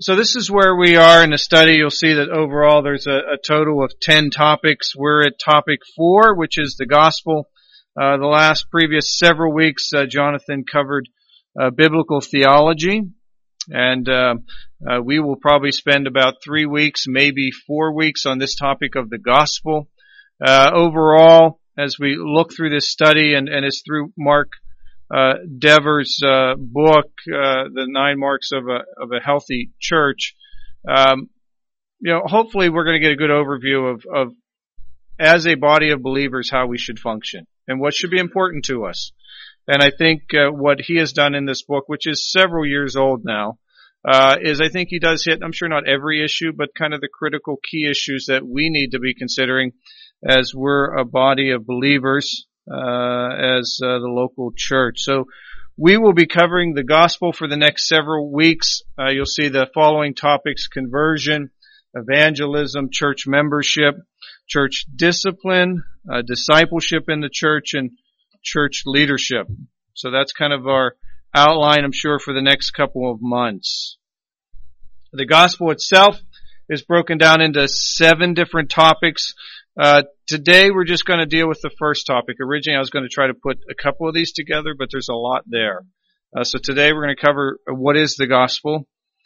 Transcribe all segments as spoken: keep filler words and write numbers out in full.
So this is where we are in the study. You'll see that overall there's a, a total of ten topics. We're at topic four, which is the gospel. Uh, the last previous several weeks, uh, Jonathan covered uh, biblical theology. And uh, uh, we will probably spend about three weeks, maybe four weeks on this topic of the gospel. Uh, overall, as we look through this study, and, and it's through Mark uh, Dever's uh, book, uh, The Nine Marks of a, of a Healthy Church, um, you know, hopefully we're going to get a good overview of, of, as a body of believers, how we should function and what should be important to us. And I think uh, what he has done in this book, which is several years old now, uh, is I think he does hit, I'm sure not every issue, but kind of the critical key issues that we need to be considering as we're a body of believers, uh, as uh, the local church. So we will be covering the gospel for the next several weeks. Uh, you'll see the following topics: conversion, evangelism, church membership, church discipline, uh, discipleship in the church, and church leadership. So that's kind of our outline, I'm sure, for the next couple of months. The gospel itself is broken down into seven different topics. Uh, today we're just going to deal with the first topic. Originally I was going to try to put a couple of these together, but there's a lot there. Uh, so today we're going to cover what is the gospel.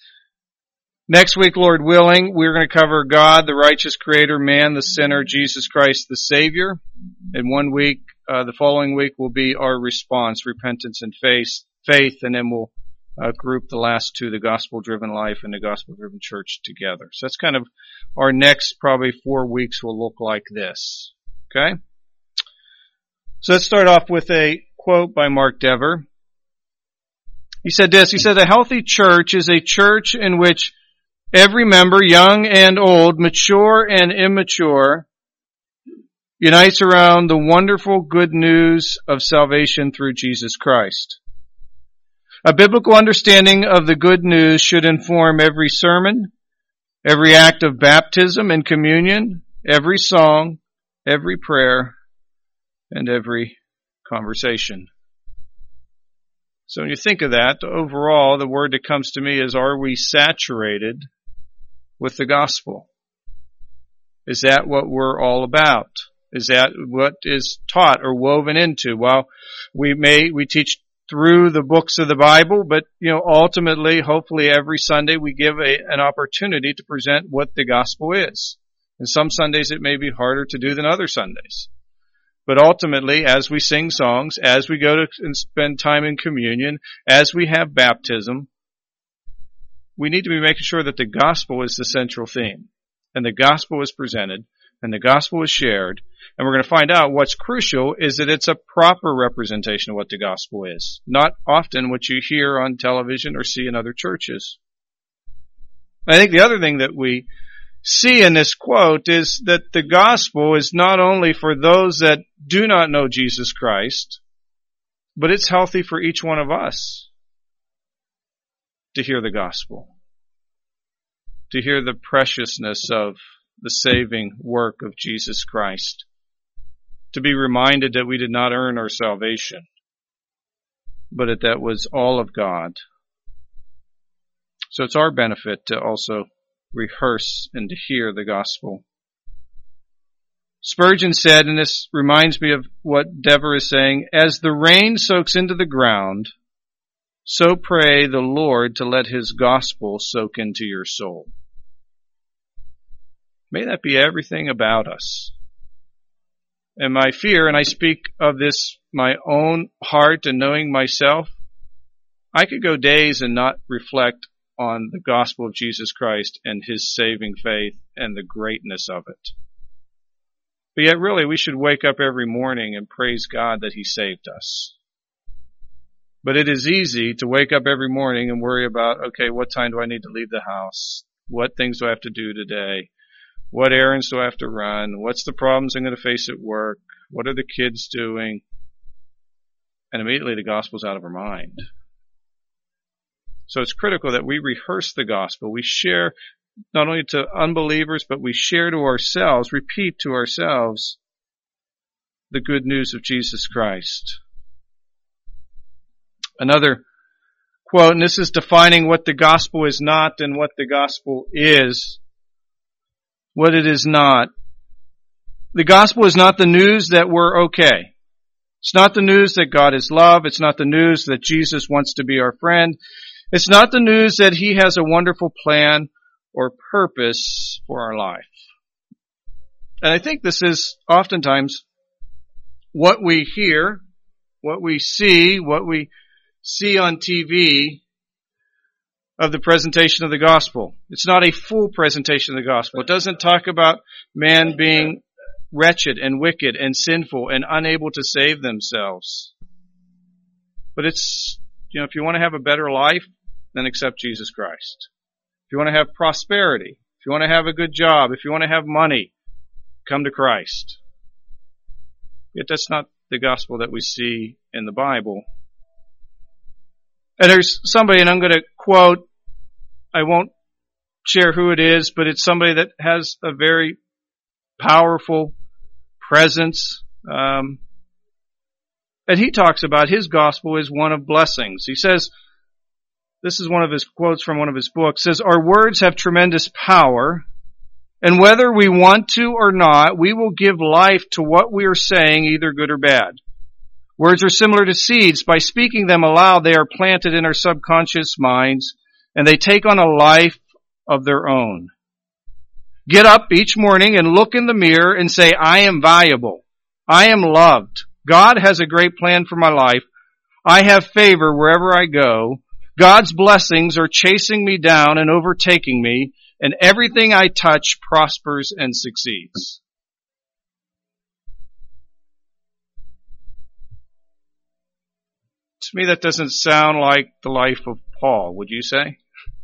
Next week, Lord willing, we're going to cover God, the righteous creator, man, the sinner, Jesus Christ, the Savior. In one week, uh, the following week will be our response, repentance and faith, faith, and then we'll uh, group the last two, the gospel-driven life and the gospel-driven church, together. So that's kind of our next probably four weeks will look like this. Okay? So let's start off with a quote by Mark Dever. He said this, he said, "A healthy church is a church in which every member, young and old, mature and immature, unites around the wonderful good news of salvation through Jesus Christ. A biblical understanding of the good news should inform every sermon, every act of baptism and communion, every song, every prayer, and every conversation." So when you think of that, overall, the word that comes to me is, are we saturated with the gospel? Is that what we're all about? Is that what is taught or woven into? Well, we may, we teach through the books of the Bible, but, you know, ultimately, hopefully every Sunday we give a, an opportunity to present what the gospel is. And some Sundays it may be harder to do than other Sundays. But ultimately, as we sing songs, as we go to and spend time in communion, as we have baptism, we need to be making sure that the gospel is the central theme, and the gospel is presented, and the gospel is shared, and we're going to find out what's crucial is that it's a proper representation of what the gospel is, not often what you hear on television or see in other churches. I think the other thing that we see in this quote is that the gospel is not only for those that do not know Jesus Christ, but it's healthy for each one of us to hear the gospel, to hear the preciousness of the saving work of Jesus Christ, to be reminded that we did not earn our salvation, but that that was all of God. So it's our benefit to also rehearse and to hear the gospel. Spurgeon said, and this reminds me of what Dever is saying, "As the rain soaks into the ground, so pray the Lord to let His gospel soak into your soul." May that be everything about us. And my fear, and I speak of this, my own heart and knowing myself, I could go days and not reflect on the gospel of Jesus Christ and His saving faith and the greatness of it. But yet really we should wake up every morning and praise God that He saved us. But it is easy to wake up every morning and worry about, okay, what time do I need to leave the house? What things do I have to do today? What errands do I have to run? What's the problems I'm going to face at work? What are the kids doing? And immediately the gospel's out of our mind. So it's critical that we rehearse the gospel. We share not only to unbelievers, but we share to ourselves, repeat to ourselves the good news of Jesus Christ. Another quote, and this is defining what the gospel is not and what the gospel is. What it is not. The gospel is not the news that we're okay. It's not the news that God is love. It's not the news that Jesus wants to be our friend. It's not the news that He has a wonderful plan or purpose for our life. And I think this is oftentimes what we hear, what we see, what we see on T V of the presentation of the gospel. It's not a full presentation of the gospel. It doesn't talk about man being wretched and wicked and sinful and unable to save themselves. But it's, you know, if you want to have a better life, then accept Jesus Christ. If you want to have prosperity, if you want to have a good job, if you want to have money, come to Christ. Yet that's not the gospel that we see in the Bible. And there's somebody, and I'm going to quote, I won't share who it is, but it's somebody that has a very powerful presence. Um, and he talks about his gospel is one of blessings. He says, this is one of his quotes from one of his books, says, our words have tremendous power, and whether we want to or not, we will give life to what we are saying, either good or bad. Words are similar to seeds. By speaking them aloud, they are planted in our subconscious minds, and they take on a life of their own. Get up each morning and look in the mirror and say, I am valuable. I am loved. God has a great plan for my life. I have favor wherever I go. God's blessings are chasing me down and overtaking me, and everything I touch prospers and succeeds. To me, that doesn't sound like the life of Paul, would you say?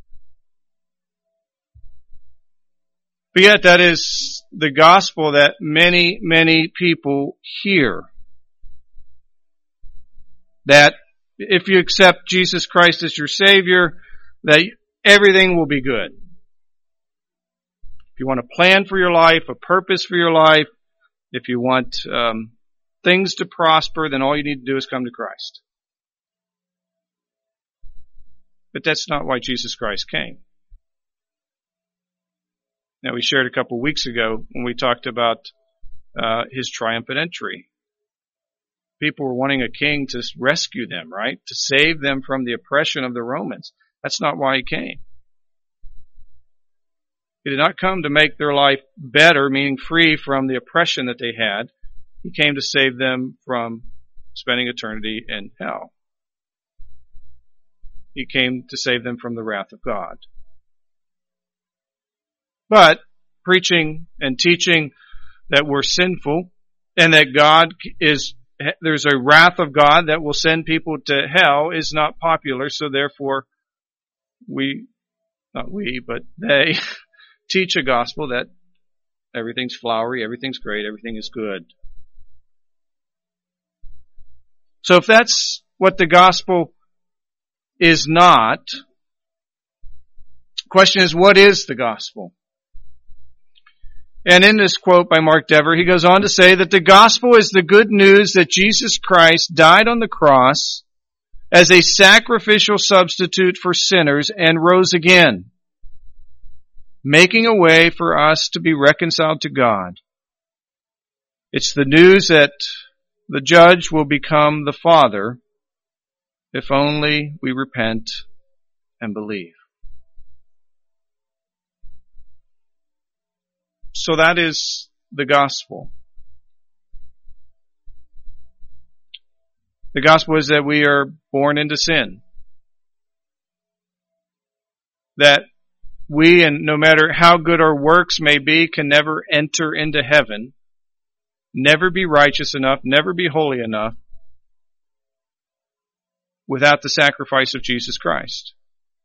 But yet that is the gospel that many, many people hear. That if you accept Jesus Christ as your Savior, that everything will be good. If you want a plan for your life, a purpose for your life, if you want um, things to prosper, then all you need to do is come to Christ. But that's not why Jesus Christ came. Now, we shared a couple of weeks ago when we talked about uh, His triumphant entry. People were wanting a king to rescue them, right? To save them from the oppression of the Romans. That's not why He came. He did not come to make their life better, meaning free from the oppression that they had. He came to save them from spending eternity in hell. He came to save them from the wrath of God. But preaching and teaching that we're sinful and that God is, there's a wrath of God that will send people to hell is not popular. So therefore, we, not we, but they teach a gospel that everything's flowery, everything's great, everything is good. So if that's what the gospel is not, the question is, what is the gospel? And in this quote by Mark Dever, he goes on to say that the gospel is the good news that Jesus Christ died on the cross as a sacrificial substitute for sinners and rose again, making a way for us to be reconciled to God. It's the news that the judge will become the Father if only we repent and believe. So that is the gospel. The gospel is that we are born into sin. That we, and no matter how good our works may be, can never enter into heaven, never be righteous enough, never be holy enough without the sacrifice of Jesus Christ.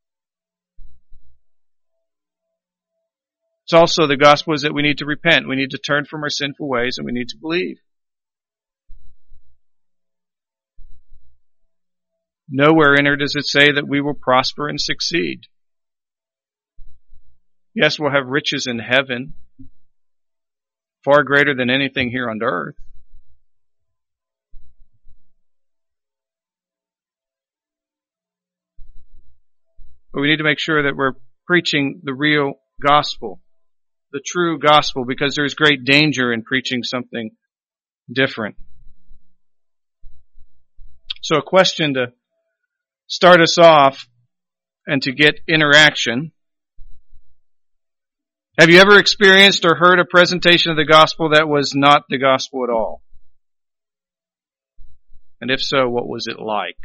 It's also the gospel is that we need to repent. We need to turn from our sinful ways and we need to believe. Nowhere in it does it say that we will prosper and succeed. Yes, we'll have riches in heaven, far greater than anything here on earth. But we need to make sure that we're preaching the real gospel, the true gospel, because there's great danger in preaching something different. So a question to start us off and to get interaction. Have you ever experienced or heard a presentation of the gospel that was not the gospel at all? And if so, what was it like?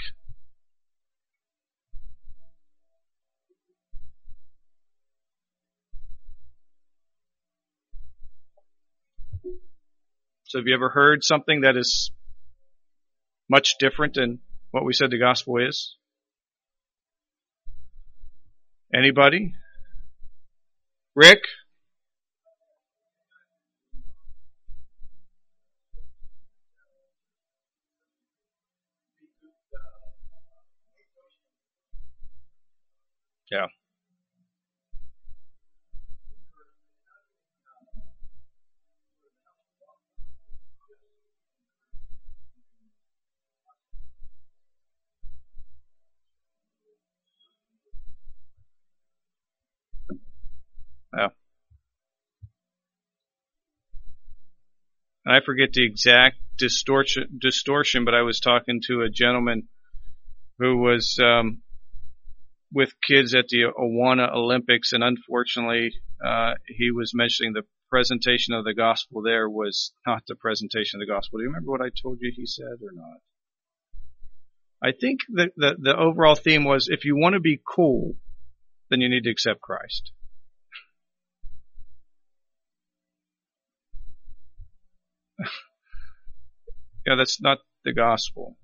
So have you ever heard something that is much different than what we said the gospel is? Anybody? Rick? Yeah. Yeah. And I forget the exact distortion, distortion, but I was talking to a gentleman who was um, with kids at the Awana Olympics, and unfortunately, uh, he was mentioning the presentation of the gospel there was not the presentation of the gospel. Do you remember what I told you he said or not? I think the, the, the overall theme was, if you want to be cool, then you need to accept Christ. Yeah, that's not the gospel.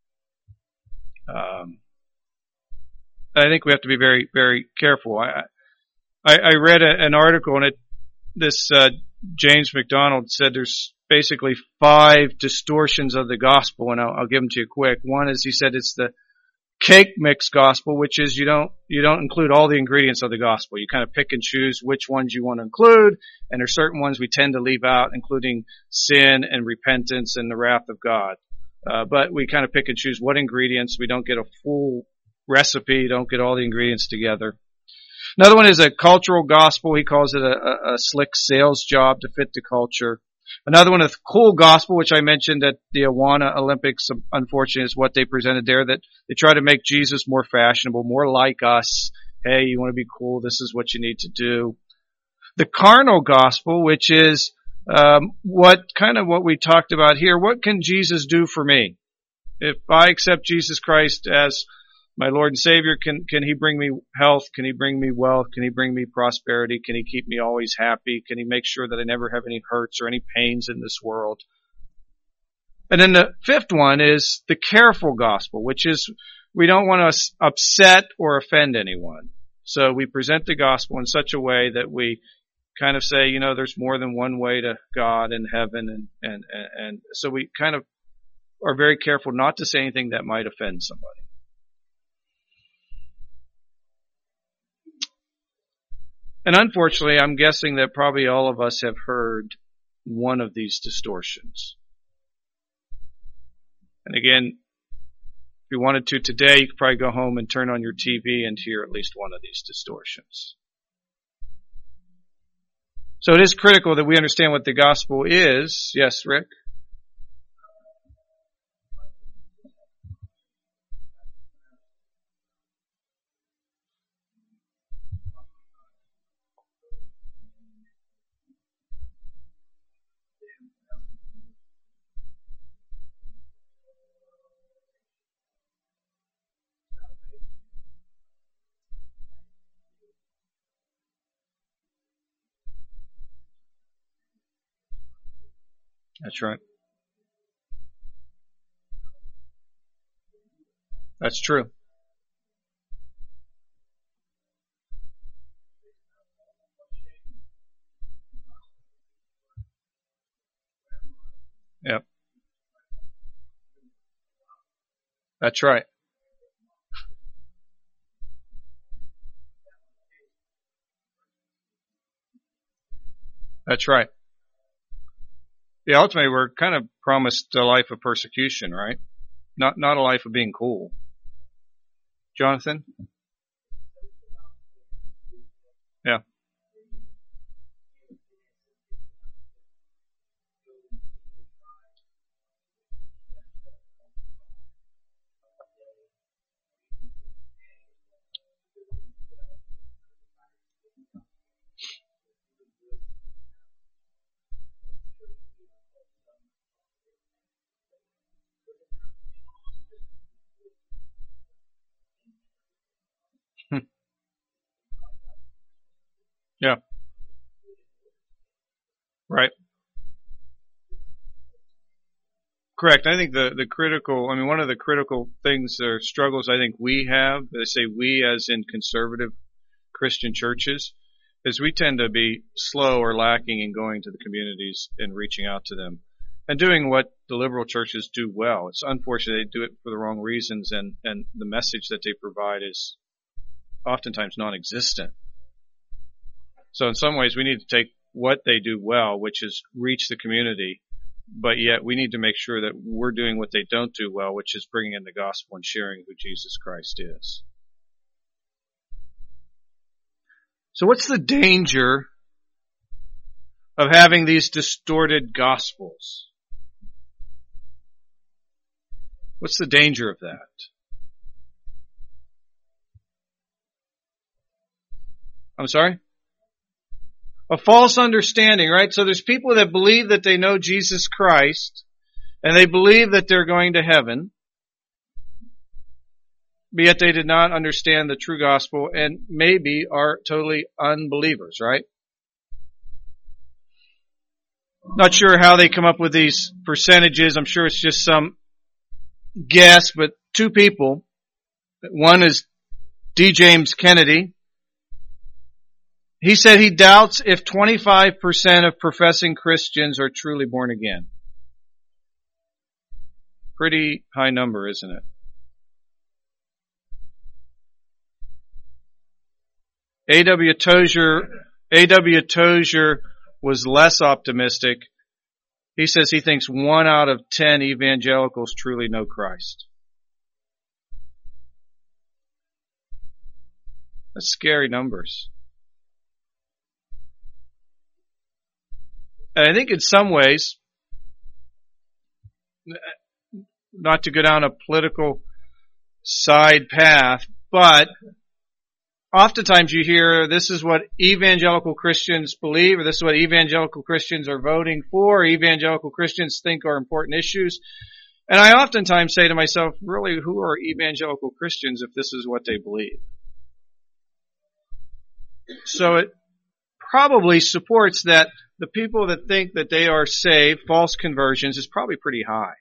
Um, I think we have to be very, very careful. I, I, I read a, an article, and it, this uh, James MacDonald said there's basically five distortions of the gospel, and I'll, I'll give them to you quick. One is, he said, it's the cake mix gospel, which is you don't you don't include all the ingredients of the gospel. You kind of pick and choose which ones you want to include, and there's certain ones we tend to leave out, including sin and repentance and the wrath of God. Uh, but we kind of pick and choose what ingredients. We don't get a full recipe, don't get all the ingredients together. Another one is a cultural gospel. He calls it a, a, a slick sales job to fit the culture. Another one is cool gospel, which I mentioned at the Awana Olympics. Unfortunately, is what they presented there, that they try to make Jesus more fashionable, more like us. Hey, you want to be cool? This is what you need to do. The carnal gospel, which is um, what kind of what we talked about here. What can Jesus do for me? If I accept Jesus Christ as my Lord and Savior, can can He bring me health? Can He bring me wealth? Can He bring me prosperity? Can He keep me always happy? Can He make sure that I never have any hurts or any pains in this world? And then the fifth one is the careful gospel, which is we don't want to upset or offend anyone. So we present the gospel in such a way that we kind of say, you know, there's more than one way to God and heaven, and and and, and so we kind of are very careful not to say anything that might offend somebody. And unfortunately, I'm guessing that probably all of us have heard one of these distortions. And again, if you wanted to today, you could probably go home and turn on your T V and hear at least one of these distortions. So it is critical that we understand what the gospel is. Yes, Rick? That's right. That's true. Yep. That's right. That's right. Yeah, ultimately we're kind of promised a life of persecution, right? Not not a life of being cool. Jonathan? Yeah. Right. Correct. I think the, the critical, I mean, one of the critical things or struggles I think we have, they say we as in conservative Christian churches, is we tend to be slow or lacking in going to the communities and reaching out to them and doing what the liberal churches do well. It's unfortunate they do it for the wrong reasons, and, and the message that they provide is oftentimes non-existent. So in some ways we need to take what they do well, which is reach the community, but yet we need to make sure that we're doing what they don't do well, which is bringing in the gospel and sharing who Jesus Christ is. So what's the danger of having these distorted gospels? What's the danger of that? I'm sorry? A false understanding, right? So there's people that believe that they know Jesus Christ, and they believe that they're going to heaven, but yet they did not understand the true gospel and maybe are totally unbelievers, right? Not sure how they come up with these percentages. I'm sure it's just some guess, but two people. One is D. James Kennedy. He said he doubts if twenty-five percent of professing Christians are truly born again. Pretty high number, isn't it? A W Tozier, A W Tozier was less optimistic. He says he thinks one out of ten evangelicals truly know Christ. That's scary numbers. And I think in some ways, not to go down a political side path, but oftentimes you hear this is what evangelical Christians believe, or this is what evangelical Christians are voting for, or evangelical Christians think are important issues. And I oftentimes say to myself, really, who are evangelical Christians if this is what they believe? So it probably supports that the people that think that they are saved, false conversions, is probably pretty high.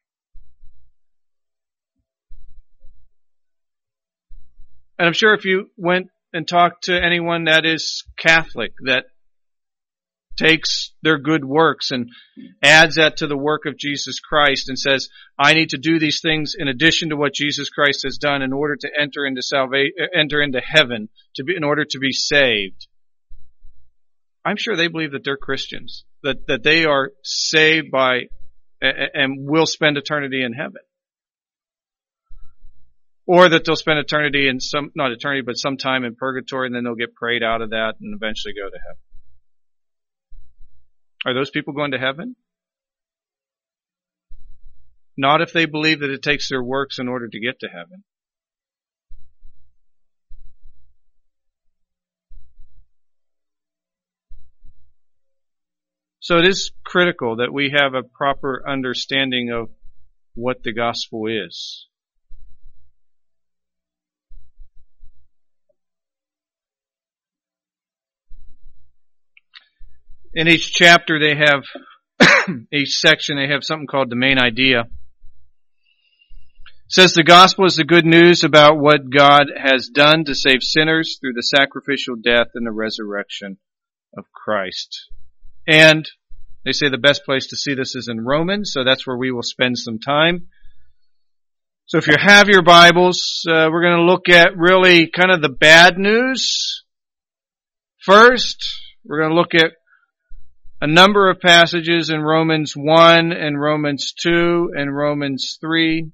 And I'm sure if you went and talked to anyone that is Catholic, that takes their good works and adds that to the work of Jesus Christ and says, I need to do these things in addition to what Jesus Christ has done in order to enter into salvation, enter into heaven, to be, in order to be saved. I'm sure they believe that they're Christians, that, that they are saved by and will spend eternity in heaven. Or that they'll spend eternity in some, not eternity, but some time in purgatory, and then they'll get prayed out of that and eventually go to heaven. Are those people going to heaven? Not if they believe that it takes their works in order to get to heaven. So it is critical that we have a proper understanding of what the gospel is. In each chapter they have, each section they have something called the main idea. It says the gospel is the good news about what God has done to save sinners through the sacrificial death and the resurrection of Christ. And they say the best place to see this is in Romans, so that's where we will spend some time. So if you have your Bibles, uh, we're going to look at really kind of the bad news first. We're going to look at a number of passages in Romans one and Romans two and Romans three.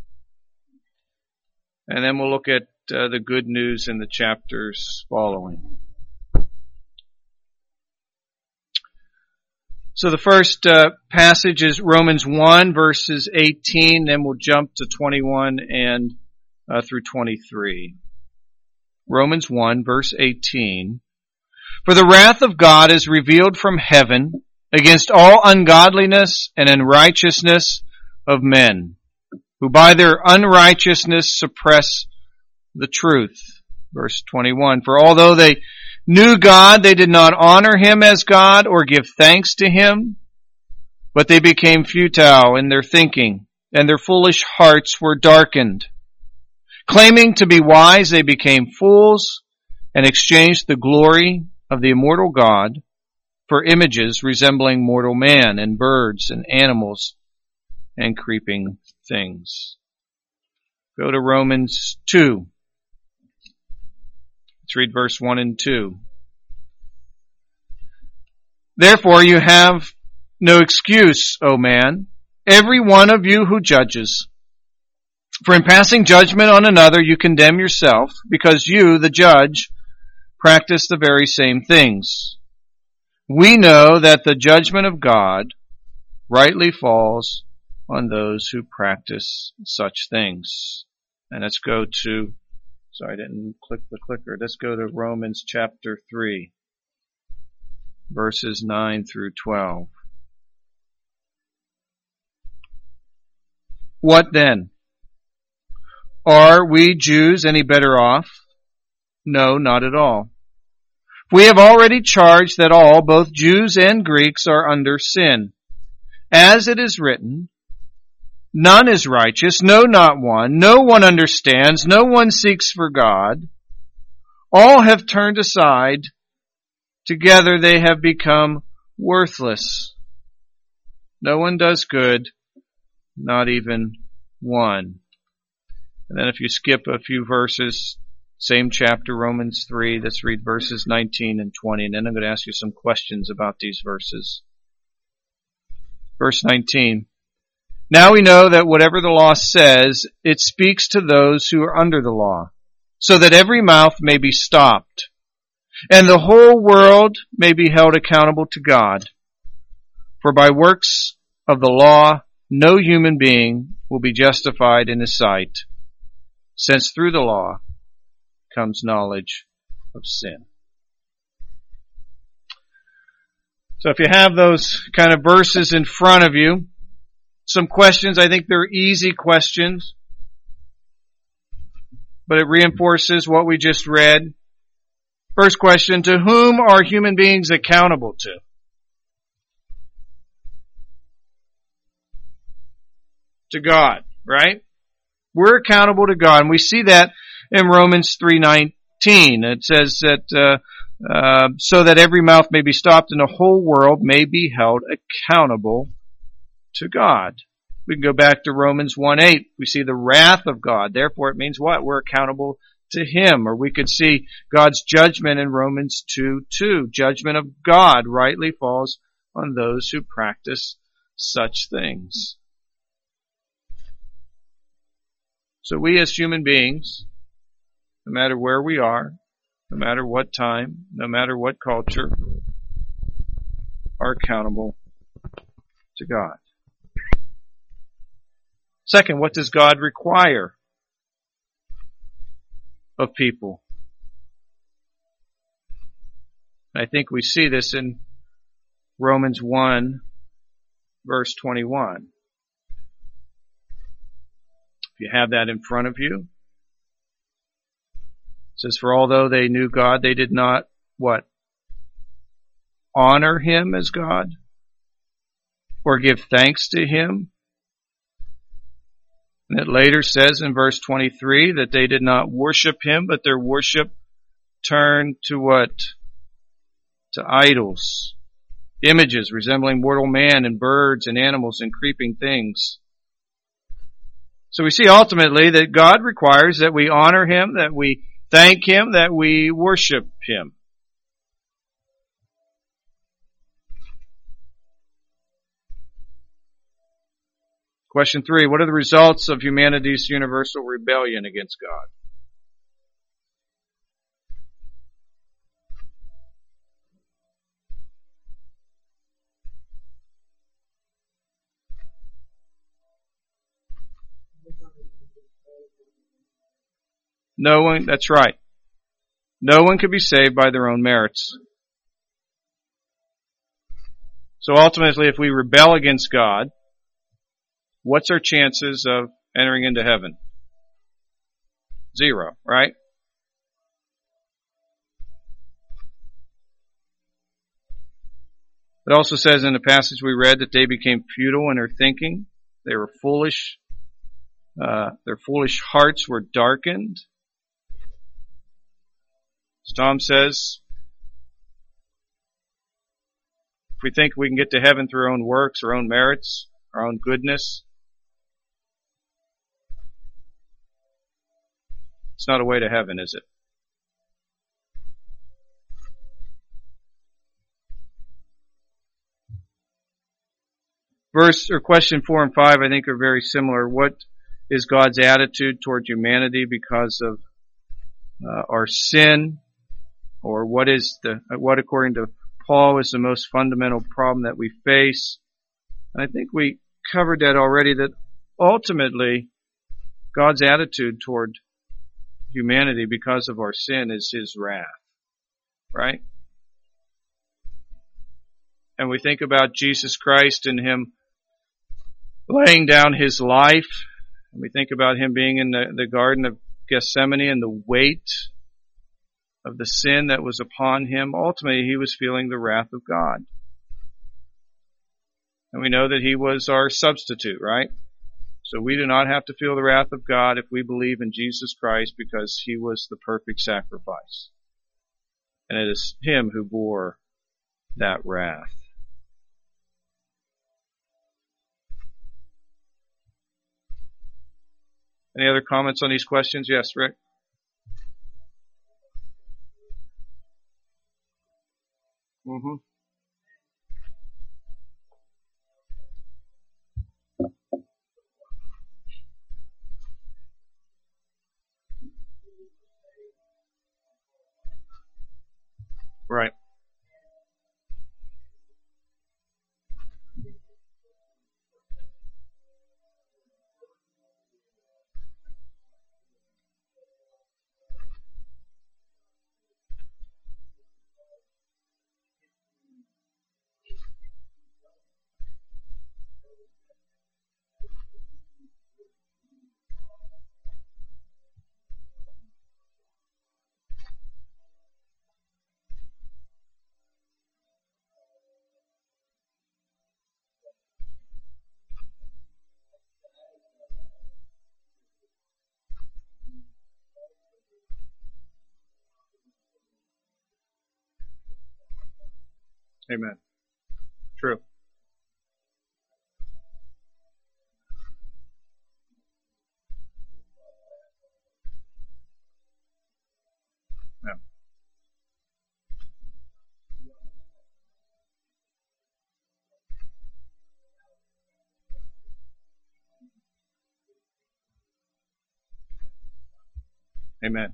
And then we'll look at uh, the good news in the chapters following. So the first uh, passage is Romans one verses eighteen, then we'll jump to twenty-one and uh, through twenty-three. Romans one verse eighteen. For the wrath of God is revealed from heaven against all ungodliness and unrighteousness of men, who by their unrighteousness suppress the truth. Verse twenty-one. For although they knew God, they did not honor him as God or give thanks to him, but they became futile in their thinking, and their foolish hearts were darkened. Claiming to be wise, they became fools and exchanged the glory of the immortal God for images resembling mortal man and birds and animals and creeping things. Go to Romans two. Let's read verse one and two. Therefore you have no excuse, O man, every one of you who judges. For in passing judgment on another you condemn yourself, because you, the judge, practice the very same things. We know that the judgment of God rightly falls on those who practice such things. And let's go to, sorry I didn't click the clicker, let's go to Romans chapter three, verses nine through twelve. What then? Are we Jews any better off? No, not at all. We have already charged that all, both Jews and Greeks, are under sin. As it is written, none is righteous, no, not one. No one understands, no one seeks for God. All have turned aside. Together they have become worthless. No one does good, not even one. And then if you skip a few verses, same chapter, Romans three, let's read verses nineteen and twenty, and then I'm going to ask you some questions about these verses. Verse nineteen. Now we know that whatever the law says, it speaks to those who are under the law, so that every mouth may be stopped, and the whole world may be held accountable to God. For by works of the law, no human being will be justified in his sight, since through the law comes knowledge of sin. So if you have those kind of verses in front of you, some questions, I think they're easy questions, but it reinforces what we just read. First question, to whom are human beings accountable to? To God, right? We're accountable to God, and we see that in Romans three nineteen. It says that uh, uh, so that every mouth may be stopped and the whole world may be held accountable to God. We can go back to Romans one eight. We see the wrath of God. Therefore, it means what? We're accountable to Him. Or we could see God's judgment in Romans two two. Judgment of God rightly falls on those who practice such things. So we as human beings, no matter where we are, no matter what time, no matter what culture, are accountable to God. Second, what does God require of people? I think we see this in Romans one, verse twenty-one. If you have that in front of you, it says, for although they knew God, they did not, what? Honor Him as God? Or give thanks to Him? And it later says in verse twenty-three that they did not worship Him, but their worship turned to what? To idols. Images resembling mortal man and birds and animals and creeping things. So we see ultimately that God requires that we honor Him, that we thank Him, that we worship Him. Question three, what are the results of humanity's universal rebellion against God? No one, that's right. No one could be saved by their own merits. So ultimately, if we rebel against God, what's our chances of entering into heaven? Zero, right? It also says in the passage we read that they became futile in their thinking. They were foolish. Uh, their foolish hearts were darkened. As Tom says, if we think we can get to heaven through our own works, our own merits, our own goodness, it's not a way to heaven, is it? Verse or question four and five, I think, are very similar. What is God's attitude toward humanity because of uh, our sin? Or what is the what, according to Paul, is the most fundamental problem that we face? And I think we covered that already. That ultimately, God's attitude toward humanity because of our sin is His wrath, right? And we think about Jesus Christ and Him laying down His life. And we think about Him being in the, the Garden of Gethsemane and the weight of the sin that was upon Him. Ultimately, He was feeling the wrath of God. And we know that He was our substitute, right? So we do not have to feel the wrath of God if we believe in Jesus Christ, because He was the perfect sacrifice. And it is Him who bore that wrath. Any other comments on these questions? Yes, Rick? Mm-hmm. Right. Amen. True. Yeah. Amen.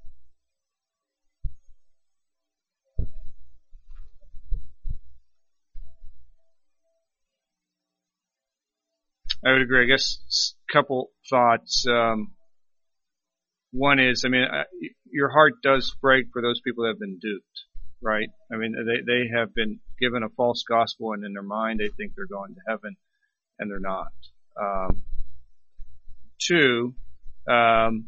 I would agree. I guess a couple thoughts. Um, one is, I mean, your heart does break for those people that have been duped, right? I mean, they they have been given a false gospel, and in their mind they think they're going to heaven, and they're not. Um, two, um,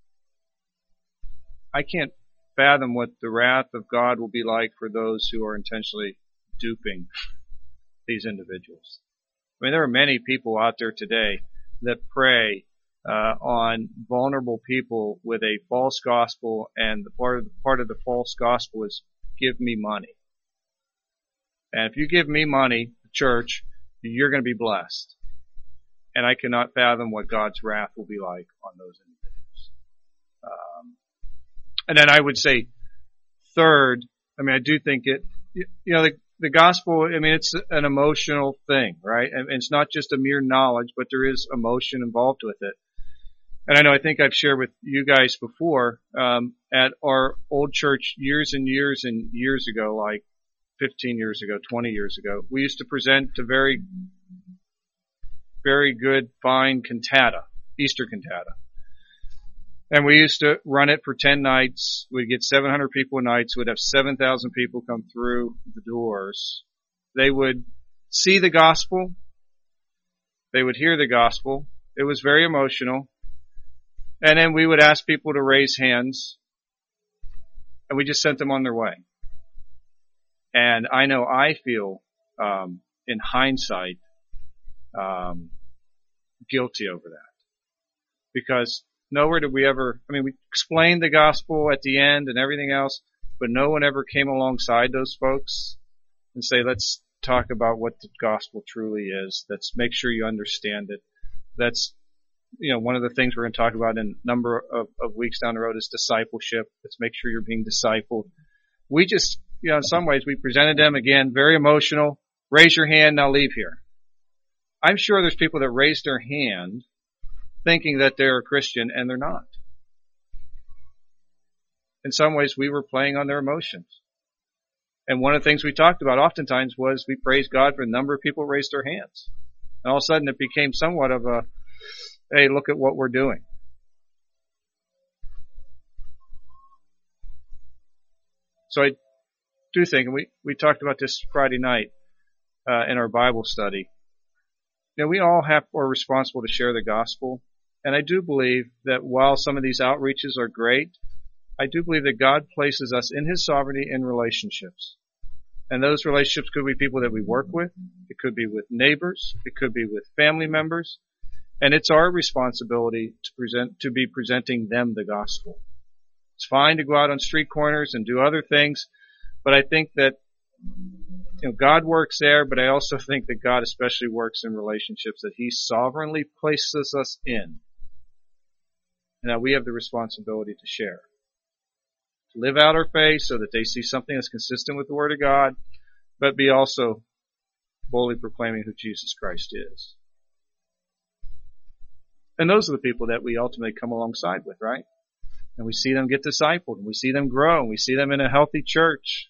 I can't fathom what the wrath of God will be like for those who are intentionally duping these individuals. I mean, there are many people out there today that prey uh, on vulnerable people with a false gospel, and the part of the part of the false gospel is give me money. And if you give me money, church, you're going to be blessed. And I cannot fathom what God's wrath will be like on those individuals. Um, and then I would say, third, I mean, I do think it, you know, the, the gospel, I mean, it's an emotional thing, right? And it's not just a mere knowledge, but there is emotion involved with it. And I know, I think I've shared with you guys before, um, at our old church years and years and years ago, like fifteen years ago, twenty years ago, we used to present a very, very good, fine cantata, Easter cantata. And we used to run it for ten nights. We'd get seven hundred people a night, so we'd have seven thousand people come through the doors. They would see the gospel. They would hear the gospel. It was very emotional. And then we would ask people to raise hands. And we just sent them on their way. And I know I feel um, in hindsight, um, guilty over that. Because nowhere did we ever, I mean, we explained the gospel at the end and everything else, but no one ever came alongside those folks and say, let's talk about what the gospel truly is. Let's make sure you understand it. That's, you know, one of the things we're going to talk about in a number of, of weeks down the road is discipleship. Let's make sure you're being discipled. We just, you know, in some ways we presented them again, very emotional. Raise your hand, now leave here. I'm sure there's people that raised their hand thinking that they're a Christian and they're not. In some ways we were playing on their emotions. And one of the things we talked about oftentimes was we praised God for the number of people who raised their hands. And all of a sudden it became somewhat of a, hey, look at what we're doing. So I do think, and we, we talked about this Friday night uh, in our Bible study, you know, we all have are responsible to share the gospel. And I do believe that while some of these outreaches are great, I do believe that God places us in His sovereignty in relationships. And those relationships could be people that we work with. It could be with neighbors. It could be with family members. And it's our responsibility to present, to be presenting them the gospel. It's fine to go out on street corners and do other things, but I think that, you know, God works there, but I also think that God especially works in relationships that He sovereignly places us in. And that we have the responsibility to share. To live out our faith so that they see something that's consistent with the Word of God, but be also boldly proclaiming who Jesus Christ is. And those are the people that we ultimately come alongside with, right? And we see them get discipled, and we see them grow, and we see them in a healthy church.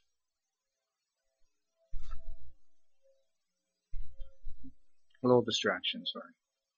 A little distraction, sorry.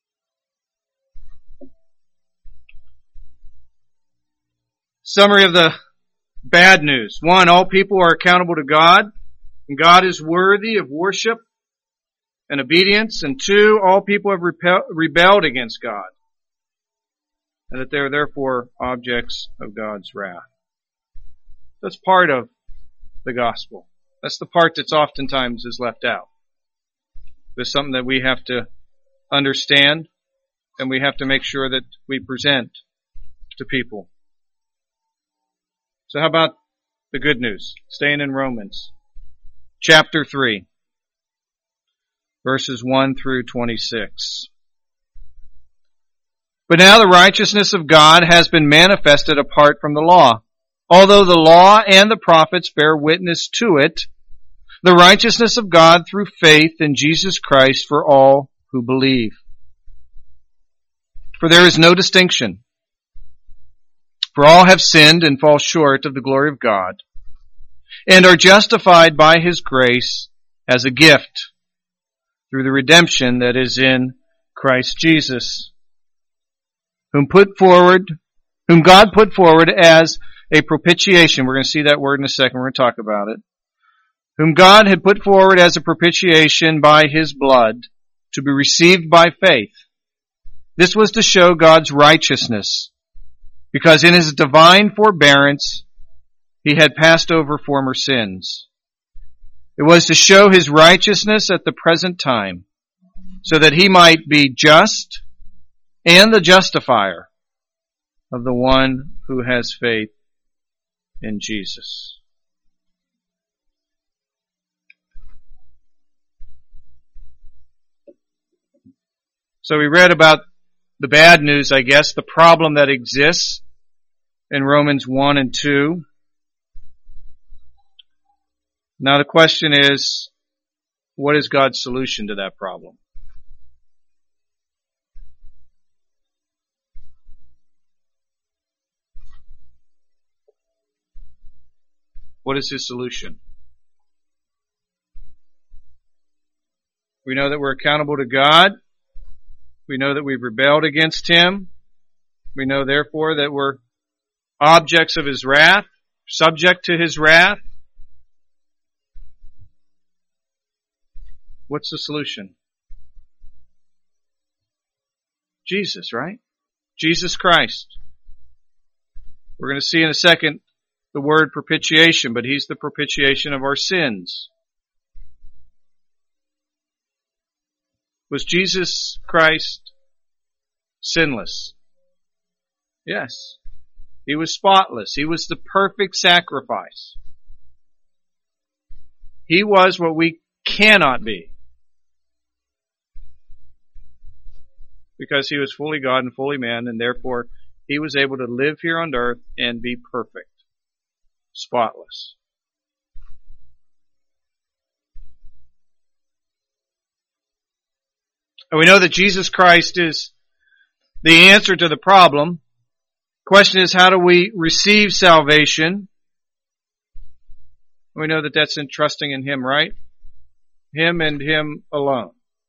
Summary of the bad news. One, all people are accountable to God, and God is worthy of worship and obedience. And two, all people have repel- rebelled against God, and that they are therefore objects of God's wrath. That's part of the gospel. That's the part that's oftentimes is left out. There's something that we have to understand, and we have to make sure that we present to people. So how about the good news? Staying in Romans. Chapter three. Verses one through twenty-six. But now the righteousness of God has been manifested apart from the law. Although the law and the prophets bear witness to it, the righteousness of God through faith in Jesus Christ for all who believe. For there is no distinction. For all have sinned and fall short of the glory of God, and are justified by His grace as a gift through the redemption that is in Christ Jesus, whom put forward, whom God put forward as a propitiation. We're going to see that word in a second. We're going to talk about it. Whom God had put forward as a propitiation by His blood to be received by faith. This was to show God's righteousness, because in His divine forbearance He had passed over former sins. It was to show His righteousness at the present time, so that He might be just and the justifier of the one who has faith in Jesus. So we read about the bad news, I guess, the problem that exists in Romans one and two. Now the question is, what is God's solution to that problem? What is His solution? We know that we're accountable to God. We know that we've rebelled against Him. We know, therefore, that we're objects of His wrath, subject to His wrath. What's the solution? Jesus, right? Jesus Christ. We're going to see in a second the word propitiation, but He's the propitiation of our sins. Was Jesus Christ sinless? Yes. He was spotless. He was the perfect sacrifice. He was what we cannot be. Because he was fully God and fully man, and therefore he was able to live here on earth and be perfect, spotless. And we know that Jesus Christ is the answer to the problem. Question is, how do we receive salvation? We know that that's in trusting in Him, right? Him and Him alone.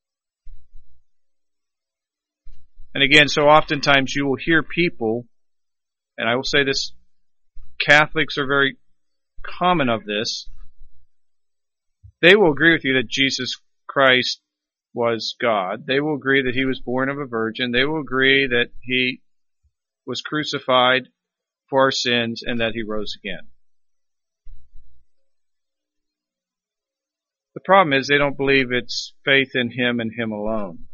And again, so oftentimes you will hear people, and I will say this, Catholics are very common of this, they will agree with you that Jesus Christ was God. They will agree that He was born of a virgin. They will agree that He was crucified for our sins and that He rose again. The problem is they don't believe it's faith in Him and Him alone.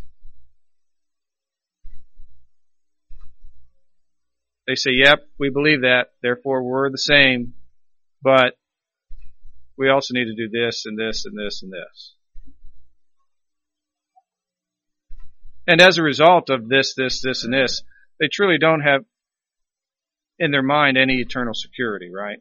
They say, yep, we believe that, therefore we're the same, but we also need to do this and this and this and this. And as a result of this, this, this, and this, they truly don't have in their mind any eternal security, right?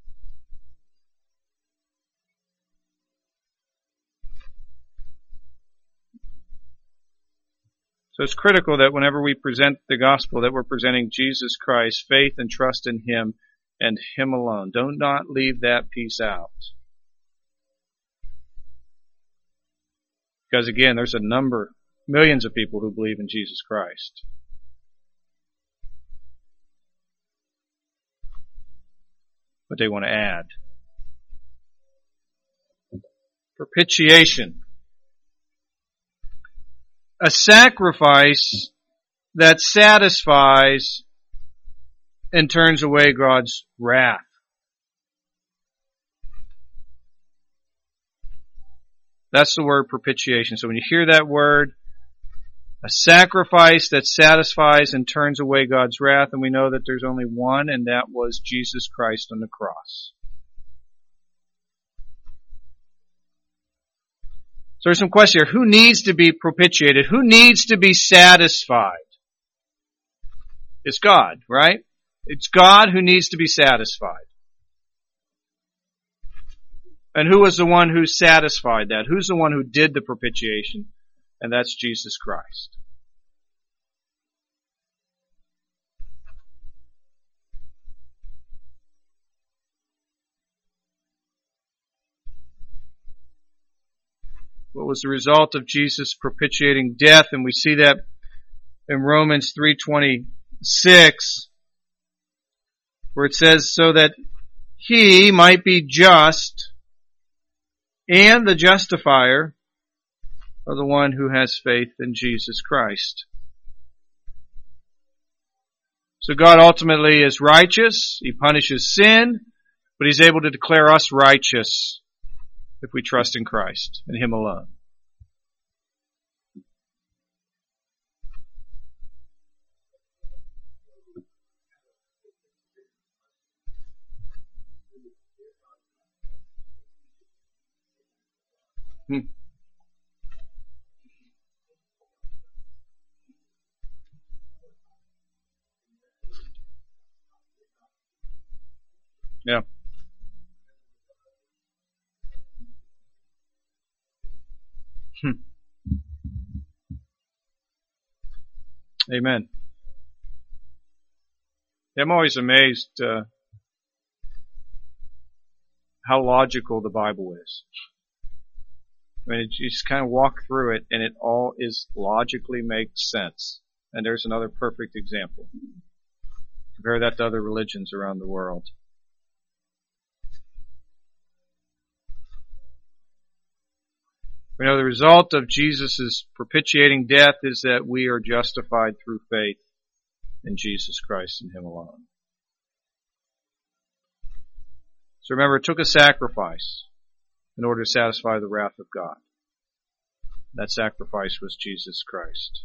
So it's critical that whenever we present the gospel that we're presenting Jesus Christ, faith and trust in Him and Him alone. Do not leave that piece out. Because again, there's a number, millions of people who believe in Jesus Christ. But they want to add. Propitiation. A sacrifice that satisfies and turns away God's wrath. That's the word propitiation. So when you hear that word, a sacrifice that satisfies and turns away God's wrath, and we know that there's only one, and that was Jesus Christ on the cross. So there's some question here. Who needs to be propitiated? Who needs to be satisfied? It's God, right? It's God who needs to be satisfied. And who was the one who satisfied that? Who's the one who did the propitiation? And that's Jesus Christ. What was the result of Jesus propitiating death? And we see that in Romans three twenty-six, where it says, so that He might be just and the justifier of the one who has faith in Jesus Christ. So God ultimately is righteous. He punishes sin, but He's able to declare us righteous if we trust in Christ and Him alone. Hmm. Yeah. Hmm. Amen. I'm always amazed uh, how logical the Bible is. I mean, you just kind of walk through it, and it all is logically makes sense. And there's another perfect example. Compare that to other religions around the world. We know the result of Jesus' propitiating death is that we are justified through faith in Jesus Christ and Him alone. So remember, it took a sacrifice in order to satisfy the wrath of God. That sacrifice was Jesus Christ.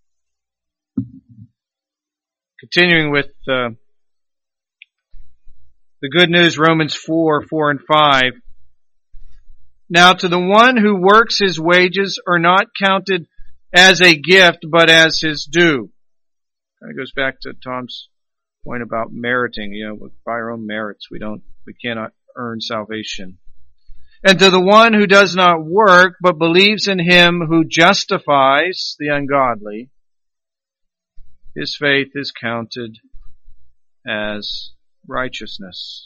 Continuing with uh, the good news, Romans four, four and five. Now to the one who works, his wages are not counted as a gift, but as his due. Kind of goes back to Tom's point about meriting. You know, by our own merits, we don't, we cannot earn salvation. And to the one who does not work, but believes in him who justifies the ungodly, his faith is counted as righteousness.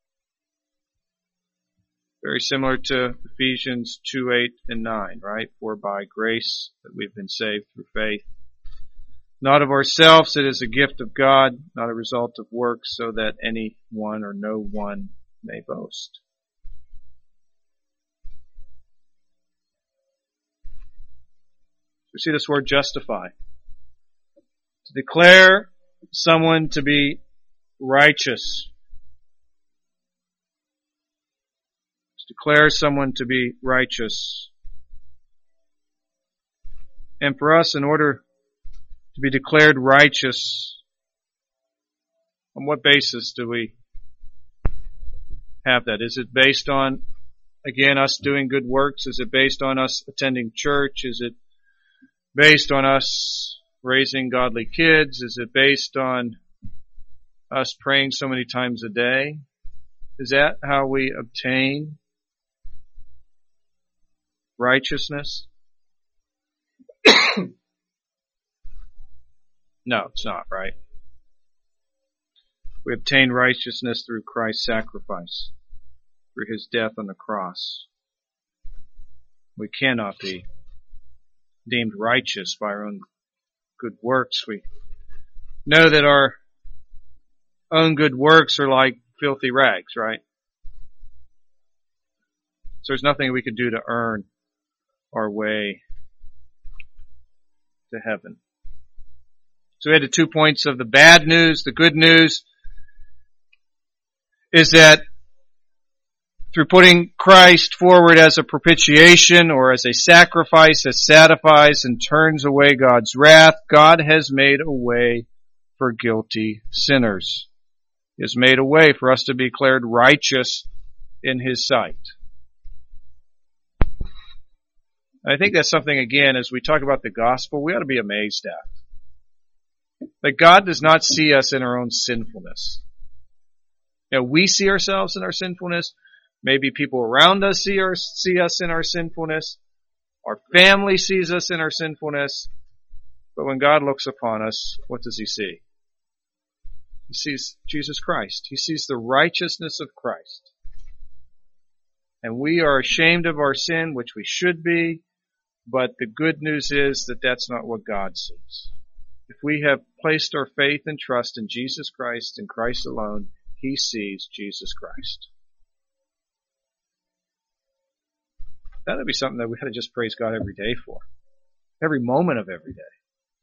Very similar to Ephesians two, eight and nine, right? For by grace that we've been saved through faith. Not of ourselves, it is a gift of God, not a result of works, so that any one or no one may boast. We see this word justify. To declare someone to be righteous. To declare someone to be righteous. And for us, in order to be declared righteous, on what basis do we have that? Is it based on, again, us doing good works? Is it based on us attending church? Is it based on us raising godly kids? Is it based on us praying so many times a day? Is that how we obtain righteousness? No, it's not, right? We obtain righteousness through Christ's sacrifice, through his death on the cross. We cannot be deemed righteous by our own good works. We know that our own good works are like filthy rags, right? So there's nothing we could do to earn our way to heaven. So we had the two points of the bad news. The good news is that through putting Christ forward as a propitiation or as a sacrifice that satisfies and turns away God's wrath, God has made a way for guilty sinners. He has made a way for us to be declared righteous in his sight. I think that's something, again, as we talk about the gospel, we ought to be amazed at. That God does not see us in our own sinfulness. You know, we see ourselves in our sinfulness. Maybe people around us see, our, see us in our sinfulness. Our family sees us in our sinfulness. But when God looks upon us, what does he see? He sees Jesus Christ. He sees the righteousness of Christ. And we are ashamed of our sin, which we should be. But the good news is that that's not what God sees. If we have placed our faith and trust in Jesus Christ and Christ alone, he sees Jesus Christ. That would be something that we had to just praise God every day for. Every moment of every day.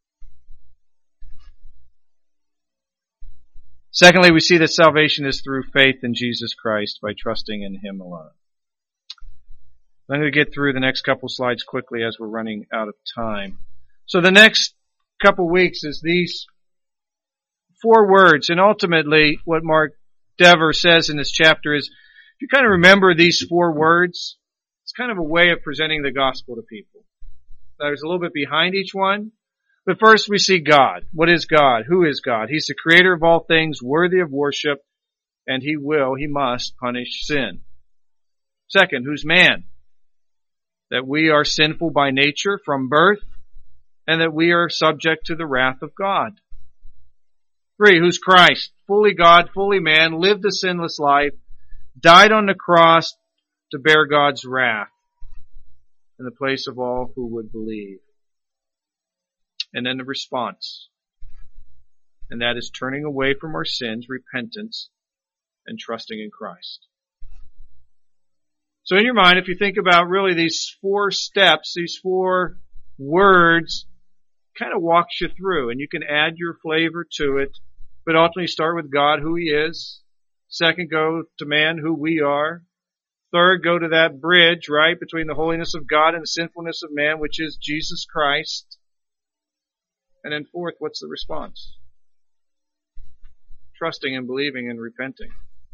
Secondly, we see that salvation is through faith in Jesus Christ by trusting in him alone. I'm going to get through the next couple slides quickly as we're running out of time. So the next couple weeks is these four words, and ultimately what Mark Dever says in this chapter is, if you kind of remember these four words, it's kind of a way of presenting the gospel to people. There's a little bit behind each one, but first we see God. What is God? Who is God? He's the creator of all things worthy of worship, and he will, he must punish sin. Second, who's man? That we are sinful by nature from birth, and that we are subject to the wrath of God. Three, who's Christ? Fully God, fully man, lived a sinless life, died on the cross to bear God's wrath in the place of all who would believe. And then the response. And that is turning away from our sins, repentance, and trusting in Christ. So in your mind, if you think about really these four steps, these four words, kind of walks you through, and you can add your flavor to it, but ultimately start with God, who he is. Second, go to man, who we are. Third, go to that bridge, right, between the holiness of God and the sinfulness of man, which is Jesus Christ. And then fourth, what's the response? Trusting and believing and repenting.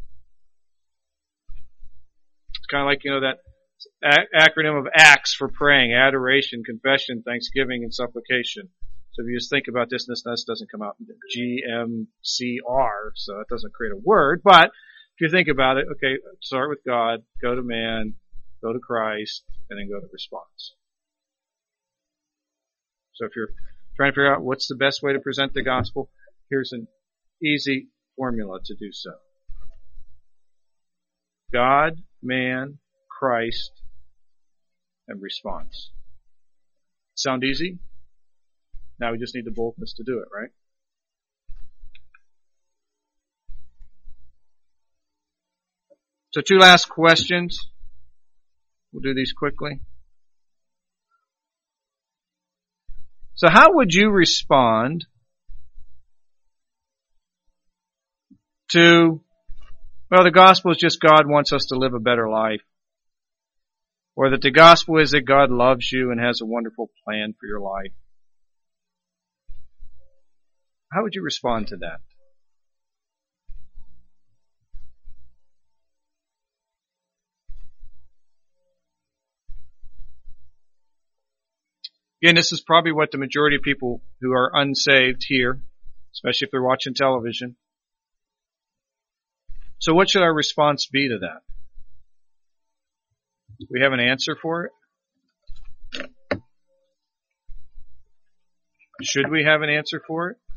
It's kind of like, you know, that a- acronym of ACTS for praying: adoration, confession, thanksgiving, and supplication. So if you just think about this, this, this doesn't come out G M C R, so it doesn't create a word. But if you think about it, okay, start with God, go to man, go to Christ, and then go to response. So if you're trying to figure out what's the best way to present the gospel, here's an easy formula to do so. God, man, Christ, and response. Sound easy? Now we just need the boldness to do it, right? So two last questions. We'll do these quickly. So how would you respond to, well, the gospel is just God wants us to live a better life, or that the gospel is that God loves you and has a wonderful plan for your life? How would you respond to that? Again, this is probably what the majority of people who are unsaved hear, especially if they're watching television. So what should our response be to that? Do we have an answer for it? Should we have an answer for it?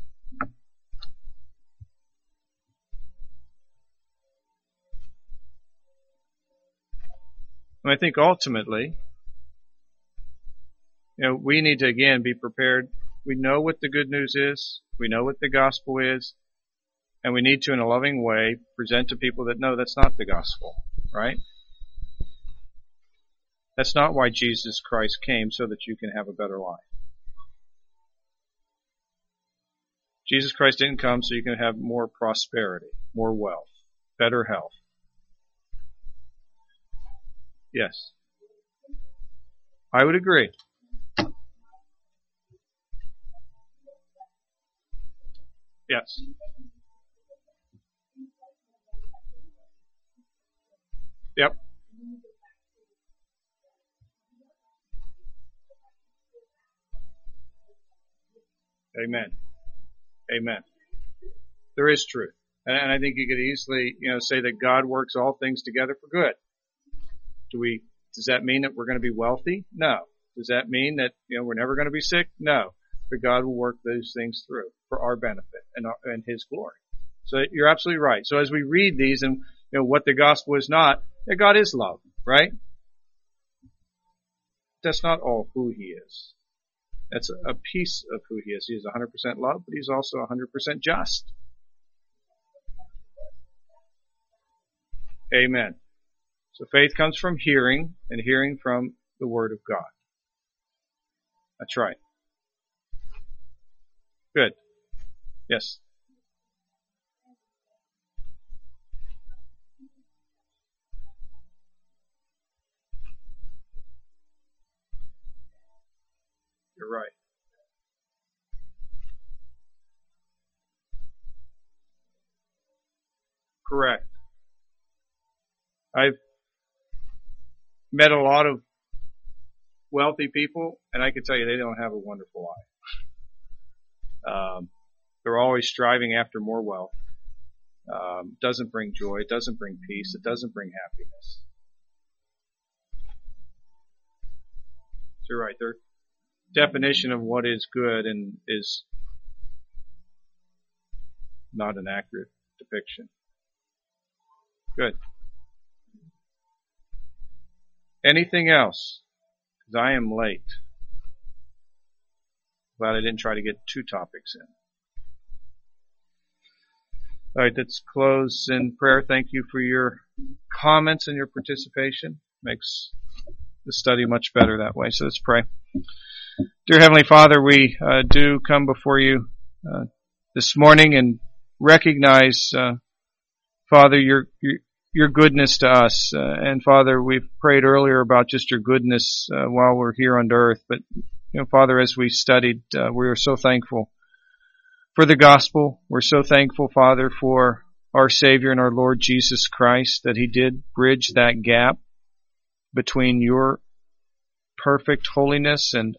And I think ultimately, you know, we need to again be prepared. We know what the good news is. We know what the gospel is. And we need to, in a loving way, present to people that no, that's not the gospel, right? That's not why Jesus Christ came, so that you can have a better life. Jesus Christ didn't come so you can have more prosperity, more wealth, better health. Yes. I would agree. Yes. Yep. Amen. Amen. There is truth. And I think you could easily, you know, say that God works all things together for good. Do we, does that mean that we're going to be wealthy? No. Does that mean that, you know, we're never going to be sick? No. But God will work those things through for our benefit and, our, and His glory. So you're absolutely right. So as we read these and, you know, what the gospel is not, that God is love, right? That's not all who He is. That's a, a piece of who He is. He is one hundred percent love, but He's also one hundred percent just. Amen. So faith comes from hearing, and hearing from the Word of God. That's right. Good. Yes. You're right. Correct. I've met a lot of wealthy people, and I can tell you they don't have a wonderful life. Um, they're always striving after more wealth. Um, doesn't bring joy. It doesn't bring peace. It doesn't bring happiness. So you're right. Their definition of what is good and is not an accurate depiction. Good. Anything else? Because I am late. Glad I didn't try to get two topics in. All right, let's close in prayer. Thank you for your comments and your participation. Makes the study much better that way. So let's pray. Dear Heavenly Father, we uh, do come before you uh, this morning and recognize, uh, Father, your, your your goodness to us. Uh, and Father, we've prayed earlier about just your goodness uh, while we're here on earth. But, you know, Father, as we studied, uh, we are so thankful for the gospel. We're so thankful, Father, for our Savior and our Lord Jesus Christ, that He did bridge that gap between your perfect holiness and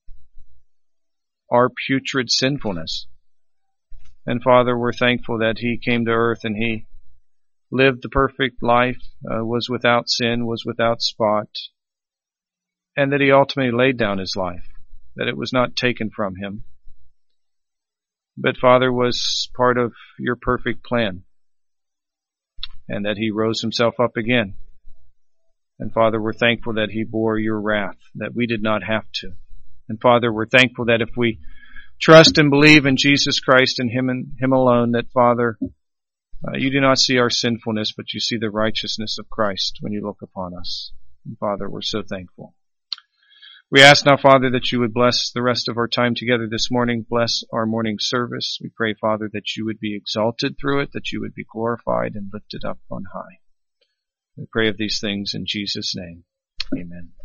our putrid sinfulness. And Father, we're thankful that He came to earth and He lived the perfect life, uh, was without sin, was without spot, and that He ultimately laid down His life, that it was not taken from Him, but Father, was part of your perfect plan, and that He rose Himself up again. And Father, we're thankful that He bore your wrath, that we did not have to. And Father, we're thankful that if we trust and believe in Jesus Christ and Him and Him alone, that Father, uh, you do not see our sinfulness, but you see the righteousness of Christ when you look upon us. And Father, we're so thankful. We ask now, Father, that you would bless the rest of our time together this morning. Bless our morning service. We pray, Father, that you would be exalted through it, that you would be glorified and lifted up on high. We pray of these things in Jesus' name. Amen.